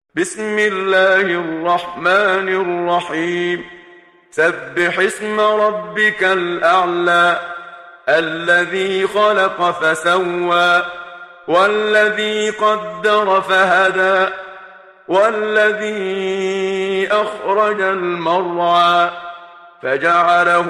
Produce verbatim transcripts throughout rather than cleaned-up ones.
بسم الله الرحمن الرحيم. سبح اسم ربك الأعلى الذي خلق فسوى والذي قدر فهدى والذي أخرج المرعى فجعله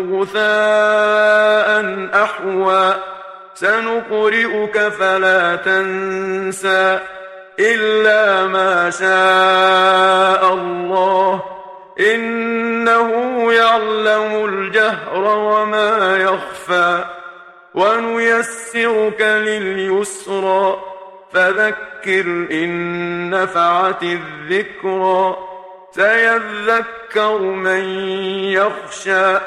غثاء أحوى سنقرئك فلا تنسى إلا ما شاء الله إنه يعلم الجهر وما يخفى ونيسرك لليسرى فذكر إن نفعت الذكرى سيذكر من يخشى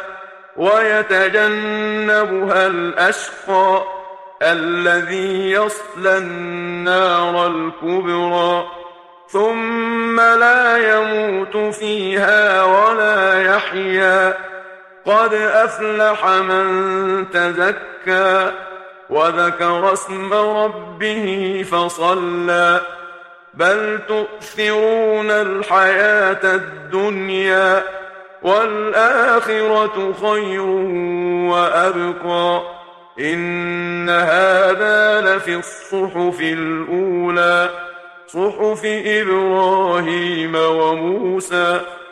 ويتجنبها الأشقى الذي يصلى النار الكبرى ثم لا يموت فيها ولا يحيا قد أفلح من تزكى وذكر اسم ربه فصلى بل تؤثرون الحياة الدنيا والآخرة خير وأبقى إن هذا لفي الصحف الأولى صحف إبراهيم وموسى.